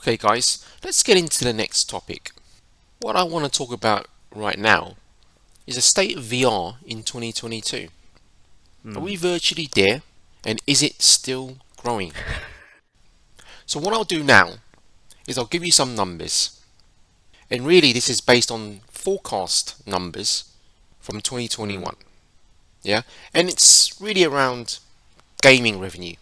Okay guys, let's get into the next topic. What I want to talk about right now is the state of VR in 2022. Are we virtually there, and is it still growing? So what I'll do now is I'll give you some numbers, and really this is based on forecast numbers from 2021. Yeah, and it's really around gaming revenue.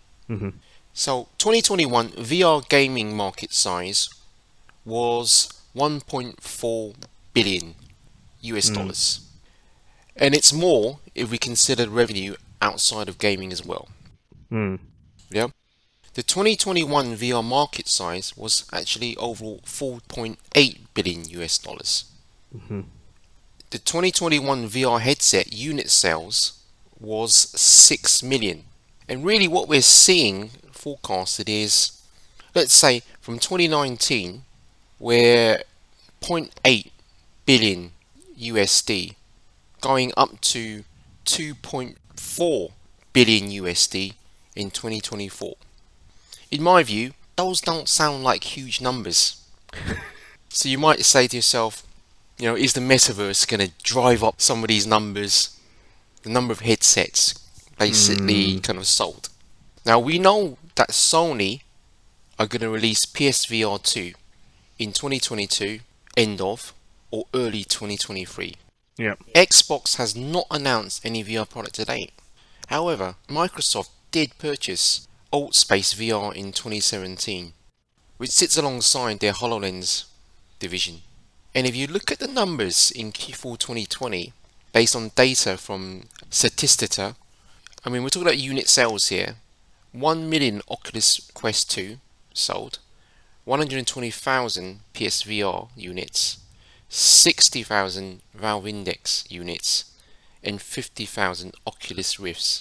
So 2021 VR gaming market size was 1.4 billion US dollars. And it's more if we consider revenue outside of gaming as well. Yeah. The 2021 VR market size was actually overall 4.8 billion US dollars. The 2021 VR headset unit sales was 6 million. And really what we're seeing forecasted is, let's say from 2019, we're 0.8 billion USD going up to 2.4 billion USD in 2024. In my view, those don't sound like huge numbers. So you might say to yourself, you know, is the metaverse going to drive up some of these numbers, the number of headsets basically kind of sold? Now we know that Sony are going to release PSVR 2 in 2022, end of, or early 2023. Xbox has not announced any VR product to date. However, Microsoft did purchase AltSpace VR in 2017, which sits alongside their HoloLens division. And if you look at the numbers in Q4 2020, based on data from Statista, I mean, we're talking about unit sales here. 1 million Oculus Quest 2 sold, 120,000 PSVR units, 60,000 Valve Index units, and 50,000 Oculus Rifts.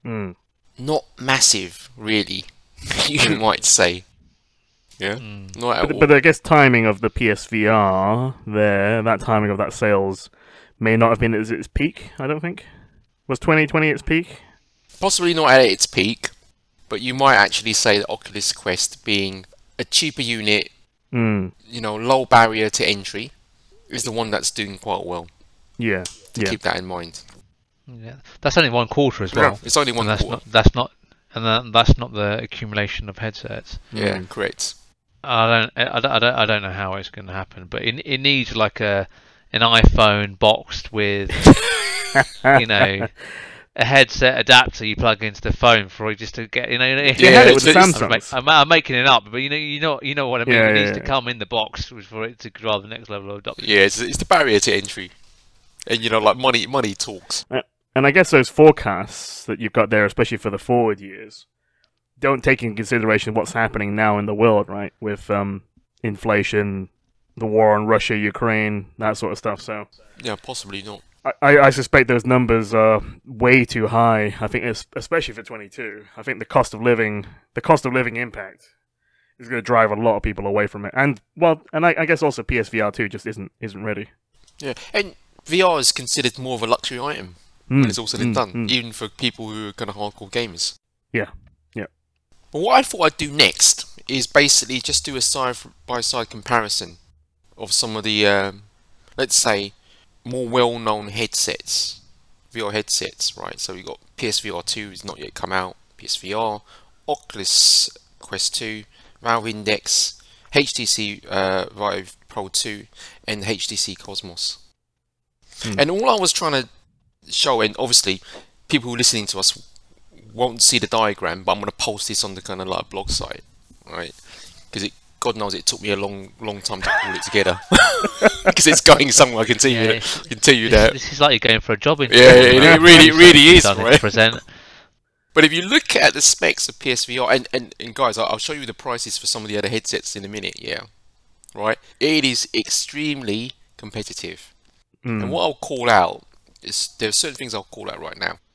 Not massive, really, you might say. Yeah, not at all. But I guess timing of the PSVR there, that timing of that sales may not have been at its peak, I don't think. Was 2020 its peak? Possibly not at its peak, but you might actually say that Oculus Quest being a cheaper unit, you know, low barrier to entry, is the one that's doing quite well. Yeah. Keep that in mind. Yeah, that's only 1 quarter as well. Yeah, it's only one quarter. That's not the accumulation of headsets. Yeah, correct. I don't know how it's going to happen, but it needs like an iPhone boxed with you know, a headset adapter you plug into the phone for it just to get, you know. Yeah, with the Samsung. I'm making it up, but you know what I mean. Yeah, it needs to come in the box for it to drive the next level of adoption. Yeah, it's the barrier to entry, and you know, like money talks. And I guess those forecasts that you've got there, especially for the forward years, don't take into consideration what's happening now in the world, right? With inflation, the war on Russia, Ukraine, that sort of stuff. So yeah, possibly not. I suspect those numbers are way too high. I think, especially for 22. I think the cost of living impact is going to drive a lot of people away from it. And I guess also PSVR 2 just isn't ready. Yeah, and VR is considered more of a luxury item when it's all said and done, even for people who are kind of hardcore gamers. Yeah. But what I thought I'd do next is basically just do a side-by-side comparison of some of the, let's say, more well-known headsets, VR headsets, right? So we've got PSVR 2 has not yet come out, PSVR, Oculus Quest 2, Valve Index, HTC Vive Pro 2, and HTC Cosmos. And all I was trying to show, and obviously people who are listening to us won't see the diagram, but I'm going to post this on the kind of like blog site, right? Because God knows it took me a long time to pull it together. Because it's going somewhere, I can tell you that. This is like you're going for a job interview. Yeah, it really is, right? Present. But if you look at the specs of PSVR, and guys, I'll show you the prices for some of the other headsets in a minute, yeah? Right? It is extremely competitive. And what I'll call out is, there are certain things I'll call out right now.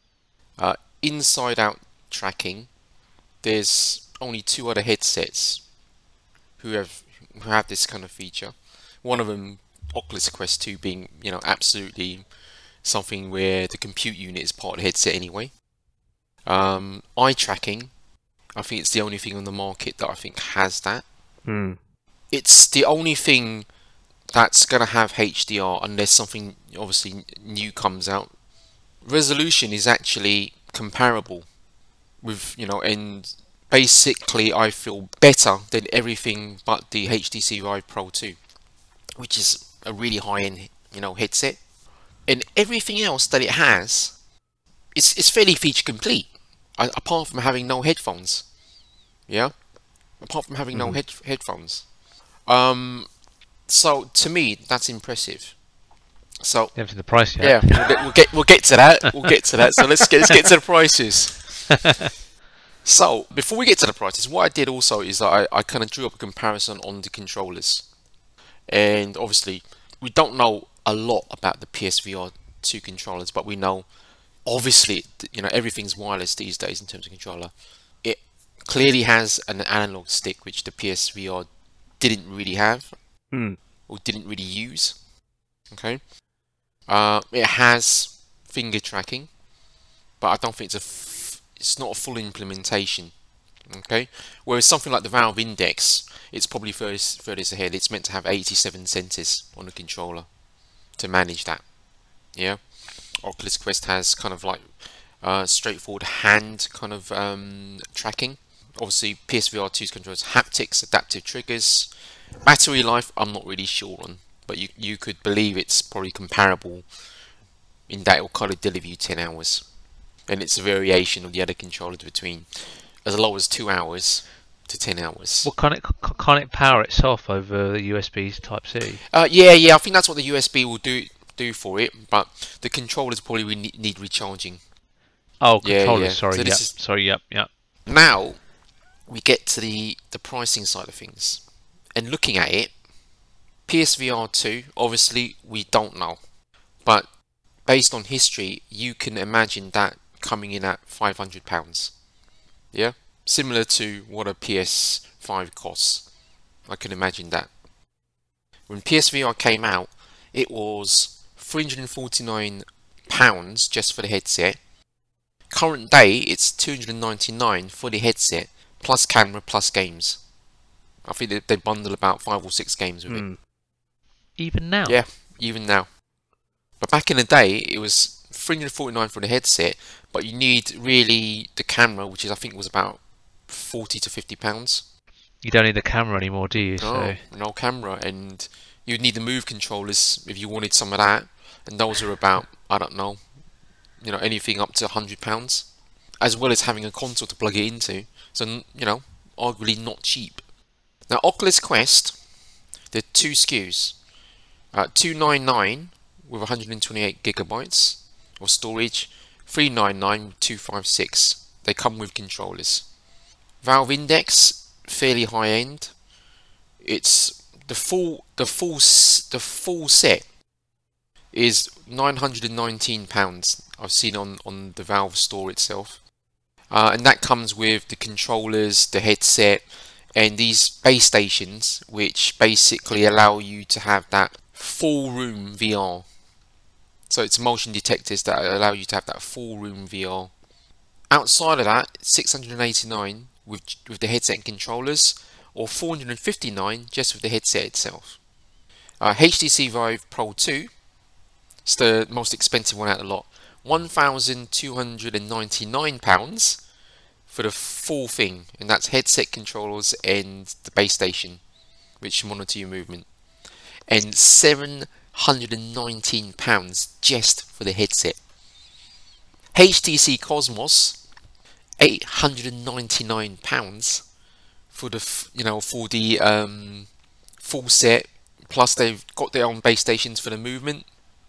Inside-out tracking. There's only 2 other headsets who have this kind of feature. One of them, Oculus Quest 2, being, you know, absolutely something where the compute unit is part of the headset anyway. Eye tracking, I think it's the only thing on the market that I think has that. Hmm. It's the only thing that's going to have HDR unless something obviously new comes out. Resolution is actually comparable with, and basically I feel better than everything but the HTC Vive Pro 2, which is a really high-end, headset. And everything else that it has, it's fairly feature complete, apart from having no headphones. Yeah, apart from having no headphones. So to me, that's impressive. So You haven't seen the price yet. yeah, we'll get to that. We'll get to that. So let's get to the prices. So before we get to the prices, what I did also is that I kind of drew up a comparison on the controllers, and obviously we don't know a lot about the PSVR 2 controllers, but we know obviously everything's wireless these days in terms of controller. It clearly has an analog stick, which the PSVR didn't really have or didn't really use. Okay. It has finger tracking, but I don't think it's not a full implementation. Okay, whereas something like the Valve Index, it's probably furthest ahead. It's meant to have 87 sensors on the controller to manage that. Yeah, Oculus Quest has kind of like straightforward hand kind of tracking. Obviously, PSVR 2's controls haptics, adaptive triggers, battery life. I'm not really sure on, but you could believe it's probably comparable in that it'll kind of deliver you 10 hours, and it's a variation of the other controllers between as low as 2 hours to 10 hours. Well, can't it power itself over the USB Type C? Yeah, I think that's what the USB will do for it, but the controllers probably will need recharging. Oh, controllers. Yeah. Sorry. So Yep. Now we get to the pricing side of things, and looking at it, PSVR 2, obviously we don't know, but based on history, you can imagine that coming in at £500. Yeah, similar to what a PS5 costs. I can imagine that. When PSVR came out, it was £349 just for the headset. Current day, it's £299 for the headset, plus camera, plus games. I think they bundle about 5 or 6 games with it. Even now? Yeah, even now. But back in the day, it was £349 for the headset, but you need really the camera, which I think was about £40 to £50. You don't need the camera anymore, do you? No camera, and you'd need the Move controllers if you wanted some of that, and those are about, I don't know, anything up to £100, as well as having a console to plug it into. So, arguably not cheap. Now, Oculus Quest, there are 2 SKUs. 299 with 128 gigabytes of storage, 399 with 256. They come with controllers. Valve Index, fairly high end. It's the full set is £919. I've seen on the Valve store itself, and that comes with the controllers, the headset, and these base stations, which basically allow you to have that full room VR. So it's motion detectors that allow you to have that full room VR. Outside of that, $689 with the headset and controllers, or $459 just with the headset itself. HTC Vive Pro 2, it's the most expensive one out of the lot. £1,299 for the full thing, and that's headset, controllers, and the base station, which monitor your movement. And £719 just for the headset. HTC Cosmos, £899 for the full set. Plus they've got their own base stations for the movement.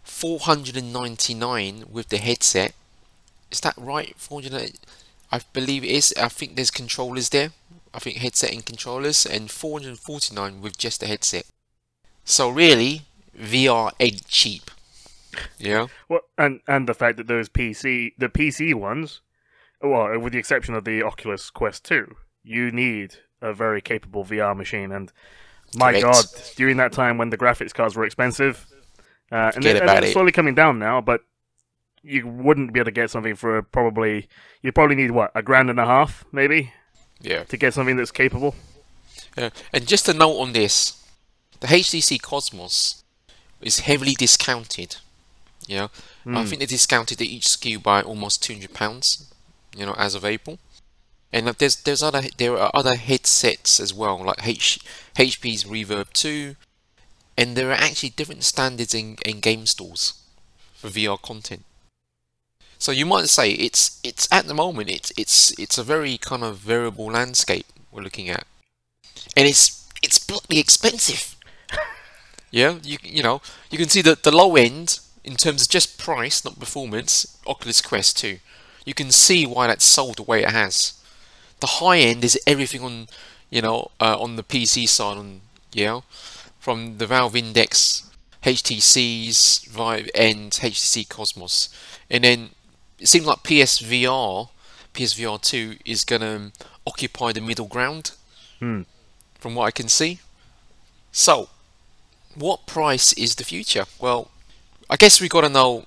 $499 with the headset. Is that right? 400. I believe it is. I think there's controllers there. I think headset and controllers, and $449 with just the headset. So really, VR ain't cheap. Yeah. Well, and the fact that the PC ones, well, with the exception of the Oculus Quest 2, you need a very capable VR machine. And my Correct. God, during that time when the graphics cards were expensive, and Forget about they're it. slowly coming down now, but you wouldn't be able to get something for you'd probably need what, $1,500 maybe, Yeah. to get something that's capable. And just a note on this, the HTC Cosmos is heavily discounted. You know, I think they discounted each SKU by almost £200. You know, as of April. And there are other headsets as well, like HP's Reverb 2, and there are actually different standards in game stores for VR content. So you might say it's at the moment it's a very kind of variable landscape we're looking at, and it's bloody expensive. Yeah, you know you can see that the low end in terms of just price, not performance, Oculus Quest 2. You can see why that's sold the way it has. The high end is everything on, on the PC side, from the Valve Index, HTC's Vive and HTC Cosmos, and then it seems like PSVR 2 is gonna occupy the middle ground, from what I can see. So, what price is the future? Well, I guess we got to know,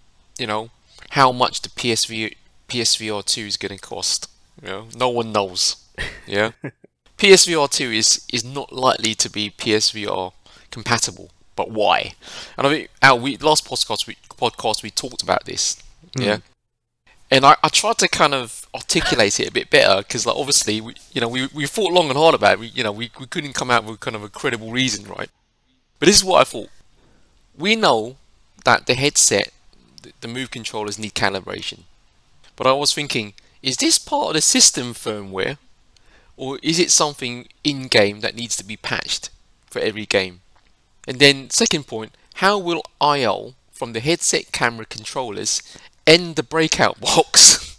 how much the PSVR 2 is going to cost. No one knows. Yeah, PSVR 2 is not likely to be PSVR compatible. But why? And I think last podcast we talked about this. Yeah, and I tried to kind of articulate it a bit better because, like, obviously, we thought long and hard about it. We couldn't come out with kind of a credible reason, right? But this is what I thought. We know that the headset, the Move controllers need calibration. But I was thinking, is this part of the system firmware, or is it something in-game that needs to be patched for every game? And then, second point, how will IO from the headset camera controllers and the breakout box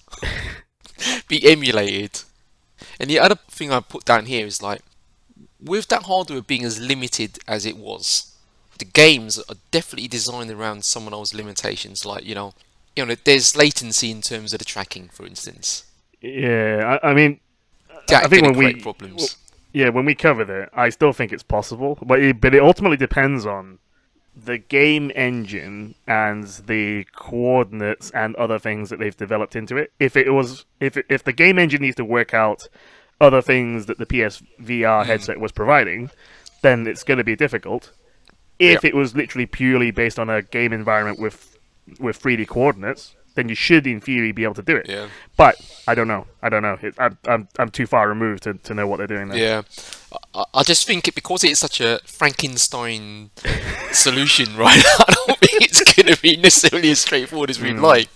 be emulated? And the other thing I put down here is, like, with that hardware being as limited as it was, the games are definitely designed around some of those limitations, like, there's latency in terms of the tracking, for instance. Yeah, I mean, I think when we covered it, I still think it's possible, but it ultimately depends on the game engine and the coordinates and other things that they've developed into it. If the game engine needs to work out other things that the PSVR headset was providing, then it's going to be difficult. If it was literally purely based on a game environment with 3D coordinates, then you should, in theory, be able to do it. Yeah. But I don't know. I'm too far removed to know what they're doing there. Yeah. I just think because it's such a Frankenstein solution, right? I don't think it's going to be necessarily as straightforward as we'd like,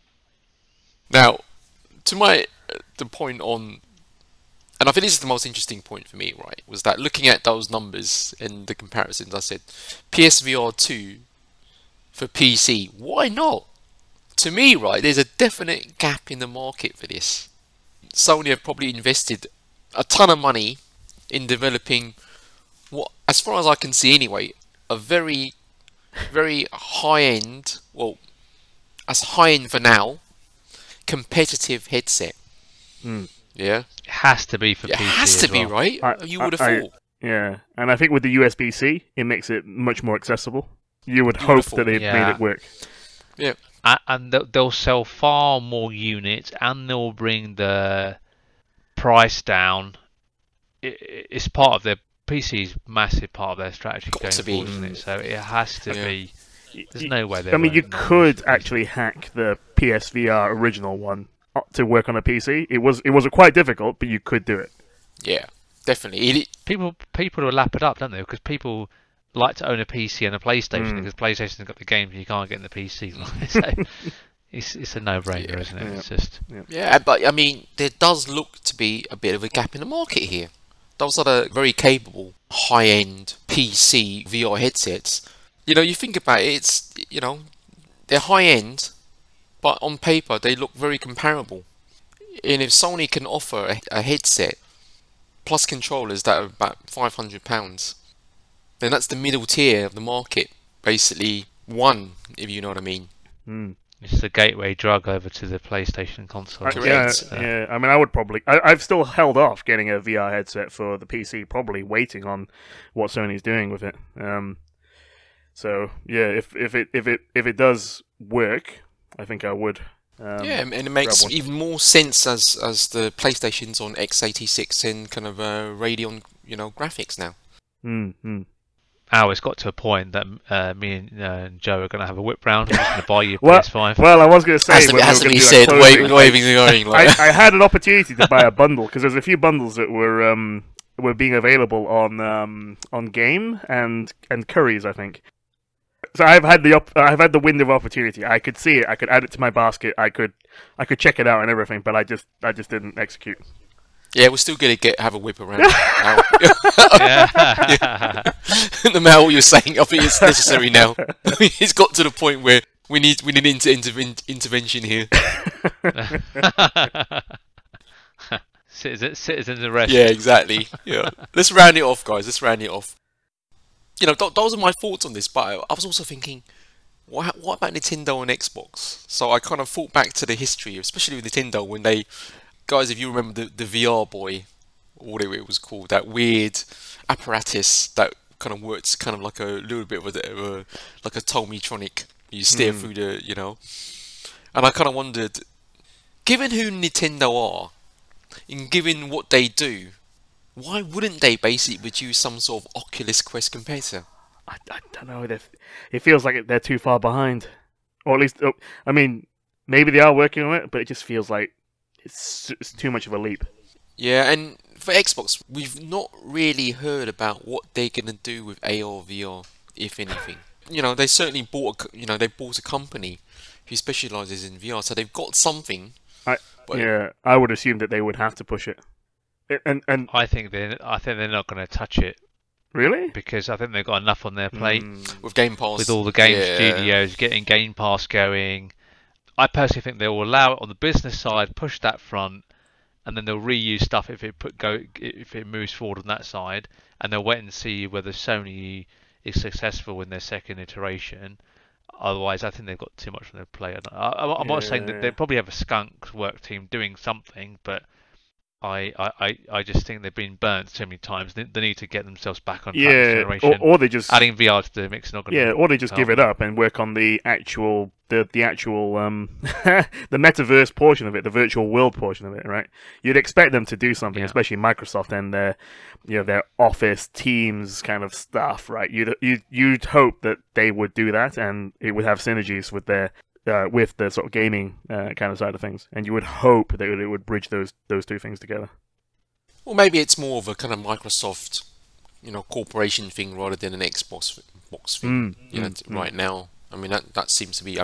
Now, to the point on, and I think this is the most interesting point for me, right, was that looking at those numbers and the comparisons, I said, PSVR 2 for PC, why not? To me, right, there's a definite gap in the market for this. Sony have probably invested a ton of money in developing what, as far as I can see anyway, a very, very high-end, well, as high-end for now, competitive headset. Yeah? It has to be for PC. It has to be, right? You would have thought. Yeah, and I think with the USB-C, it makes it much more accessible. You would hope that they've made it work. Yeah. And they'll sell far more units, and they'll bring the price down. It's part of their PC's massive part of their strategy going forward, isn't it? So it has to be. There's no way. I mean, you could actually hack the PSVR original one to work on a PC. It was quite difficult, but you could do it. Yeah, definitely. People will lap it up, don't they? Because people like to own a PC and a PlayStation because PlayStation's got the games you can't get in the PC. So it's a no-brainer, isn't it? Yeah. It's just but I mean, there does look to be a bit of a gap in the market here. Those are the very capable high-end PC VR headsets. You think about it, it's they're high-end, but on paper they look very comparable. And if Sony can offer a headset plus controllers that are about £500, then that's the middle tier of the market, basically one, if you know what I mean. It's the gateway drug over to the PlayStation console. Yeah. I mean, I would probably. I've still held off getting a VR headset for the PC, probably waiting on what Sony's doing with it. So yeah, if it does work, I think I would. And it makes even more sense as the PlayStation's on x86 and kind of Radeon graphics now. Mm-hmm. It's got to a point that me and Joe are going to have a whip round. I'm just going to buy you a Well, PS5. well, I was going to say, Has to be said, waving and going. Like. I had an opportunity to buy a bundle because there's a few bundles that were being available on Game and Currys, I think. So I've had the window of opportunity. I could see it. I could add it to my basket. I could check it out and everything, but I just didn't execute. Yeah, we're still going to have a whip around. Yeah. No matter what you're saying, I think it's necessary now. It's got to the point where we need intervention here. Citizens arrest. Yeah, exactly. Yeah. Let's round it off, guys. Let's round it off. Those are my thoughts on this, but I was also thinking, what about Nintendo and Xbox? So I kind of thought back to the history, especially with Nintendo, when they... Guys, if you remember the VR Boy, or whatever it was called, that weird apparatus that kind of works kind of like a little bit of a like a Tomitronic. You steer through the, And I kind of wondered, given who Nintendo are, and given what they do, why wouldn't they basically produce some sort of Oculus Quest competitor? I don't know. It feels like they're too far behind. Or at least, I mean, maybe they are working on it, but it just feels like it's too much of a leap. Yeah, and for Xbox, we've not really heard about what they're gonna do with AR VR, if anything. They certainly bought a company who specializes in VR, so they've got something. I would assume that they would have to push it. And I think they're not going to touch it. Really? Because I think they've got enough on their plate with Game Pass, with all the game studios getting Game Pass going. I personally think they will allow it on the business side, push that front, and then they'll reuse stuff if it moves forward on that side, and they'll wait and see whether Sony is successful in their second iteration. Otherwise, I think they've got too much on their plate. I'm not saying that they probably have a skunk work team doing something, but I just think they've been burnt so many times. They need to get themselves back on track this generation. Or they just adding VR to the mix. Or they just give it up and work on the actual the metaverse portion of it, the virtual world portion of it. Right? You'd expect them to do something, especially Microsoft and their Office, Teams kind of stuff. Right? You'd hope that they would do that, and it would have synergies with their with the sort of gaming kind of side of things, and you would hope that it would bridge those two things together. Well, maybe it's more of a kind of Microsoft, corporation thing rather than an Xbox thing. Right now, I mean that seems to be,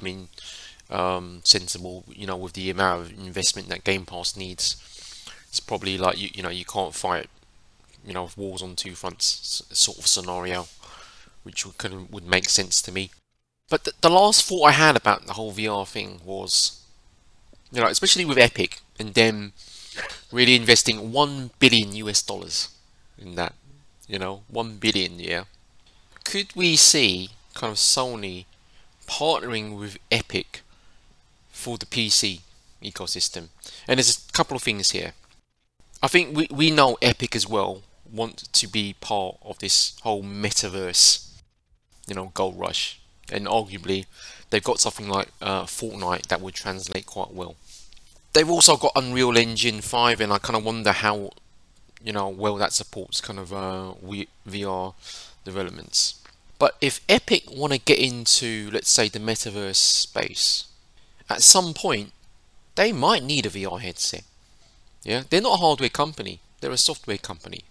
sensible. With the amount of investment that Game Pass needs, it's probably like you can't fight, wars on two fronts sort of scenario, which would make sense to me. But the last thought I had about the whole VR thing was, especially with Epic and them really investing $1 billion in that, $1 billion, yeah. Could we see kind of Sony partnering with Epic for the PC ecosystem? And there's a couple of things here. I think we know Epic as well want to be part of this whole metaverse, gold rush. And arguably, they've got something like Fortnite that would translate quite well. They've also got Unreal Engine 5, and I kind of wonder how, well that supports kind of VR developments. But if Epic want to get into, let's say, the metaverse space, at some point, they might need a VR headset. Yeah, they're not a hardware company; they're a software company.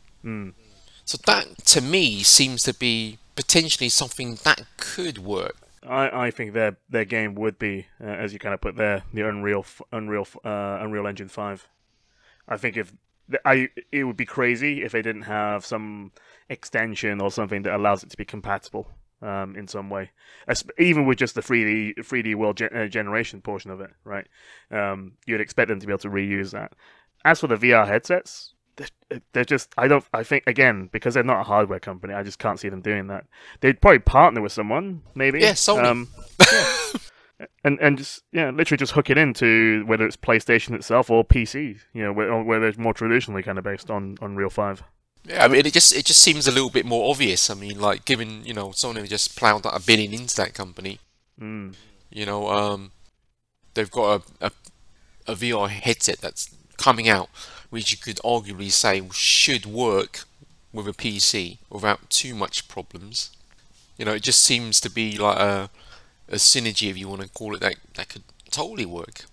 So that, to me, seems to be potentially something that could work. I think their game would be, as you kind of put there, the Unreal Engine 5. I think it would be crazy if they didn't have some extension or something that allows it to be compatible in some way, even with just the 3D world generation portion of it, right? You'd expect them to be able to reuse that. As for the VR headsets, they're just, I think, again, because they're not a hardware company, I just can't see them doing that. They'd probably partner with someone, maybe. Yeah, Sony. And just, literally just hook it into whether it's PlayStation itself or PC, where they're more traditionally kind of based on Unreal 5. Yeah, I mean, it just seems a little bit more obvious. I mean, like, given, Sony just ploughed out $1 billion into that company. They've got a VR headset that's coming out, which you could arguably say should work with a PC without too much problems. You know, it just seems to be like a synergy, if you want to call it that could totally work.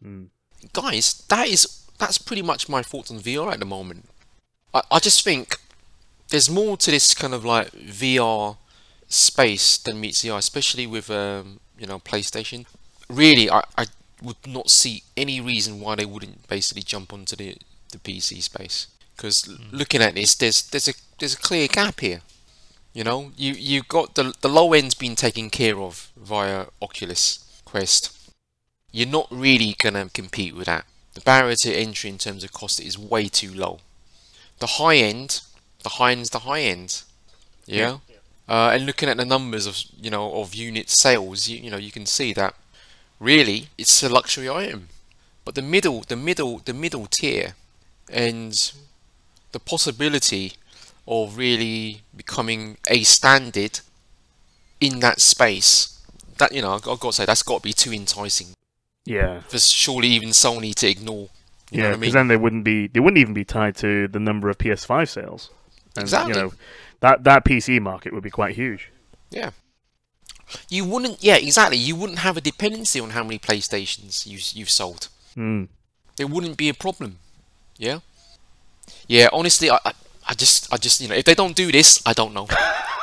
Guys, that's pretty much my thoughts on VR at the moment. I just think there's more to this kind of like VR space than meets the eye, especially with PlayStation. Really, I would not see any reason why they wouldn't basically jump onto the PC space. Because looking at this, there's a clear gap here. You know, you got the low end's been taken care of via Oculus Quest. You're not really gonna compete with that. The barrier to entry in terms of cost is way too low. The high end's the high end. Yeah. And looking at the numbers of unit sales, you can see that really it's a luxury item. But the middle tier and the possibility of really becoming a standard in that space, that I've got to say that's got to be too enticing. Yeah. For surely even Sony to ignore. You know what I mean? Because then they wouldn't even be tied to the number of PS5 sales. And, exactly. That PC market would be quite huge. Yeah. You wouldn't. Yeah, exactly. You wouldn't have a dependency on how many PlayStations you've sold. It wouldn't be a problem. Yeah. Yeah. Honestly, I just if they don't do this, I don't know.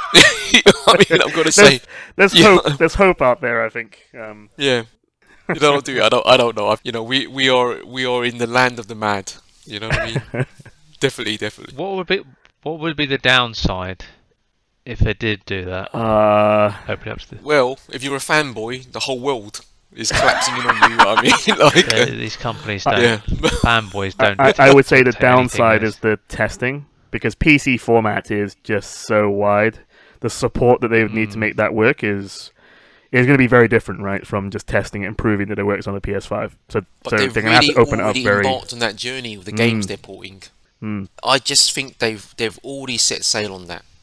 I mean, I'm gonna say there's hope out there. I think. Yeah. You don't do it. I don't know. We are in the land of the mad. You know what I mean? Definitely. What would be the downside if they did do that? Open up to well, if you're a fanboy, the whole world is collapsing in on you. I mean, like these companies don't. Fanboys don't. I would say the downside is the testing, because PC format is just so wide. The support that they would need to make that work is going to be very different, right, from just testing it and proving that it works on the PS5. So they're going to have to open it up very. Embarked on that journey with the games they're porting. I just think they've already set sail on that.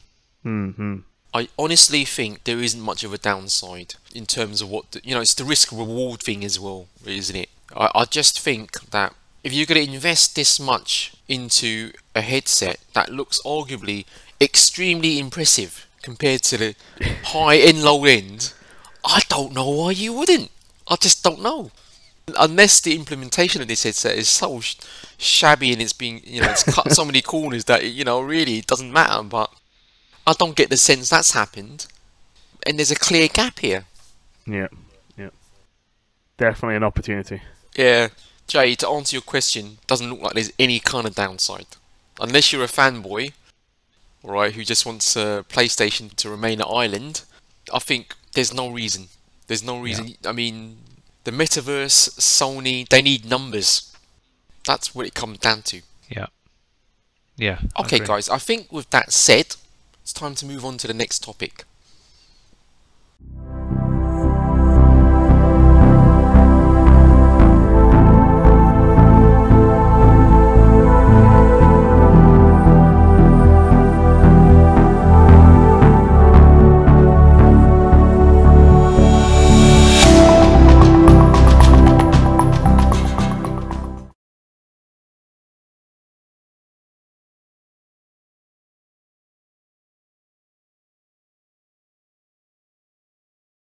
I honestly think there isn't much of a downside in terms of what it's the risk reward thing as well, isn't it? I just think that if you're going to invest this much into a headset that looks arguably extremely impressive compared to the high and low end, I don't know why you wouldn't. I just don't know. Unless the implementation of this headset is so shabby and it's it's cut so many corners that really it doesn't matter. But I don't get the sense that's happened, and there's a clear gap here. Yeah. Definitely an opportunity. Yeah, Jay, to answer your question, doesn't look like there's any kind of downside, unless you're a fanboy, right, who just wants PlayStation to remain an island. I think there's no reason. Yeah. I mean, the metaverse, Sony, they need numbers. That's what it comes down to. Yeah. Okay, guys, I think with that said, it's time to move on to the next topic.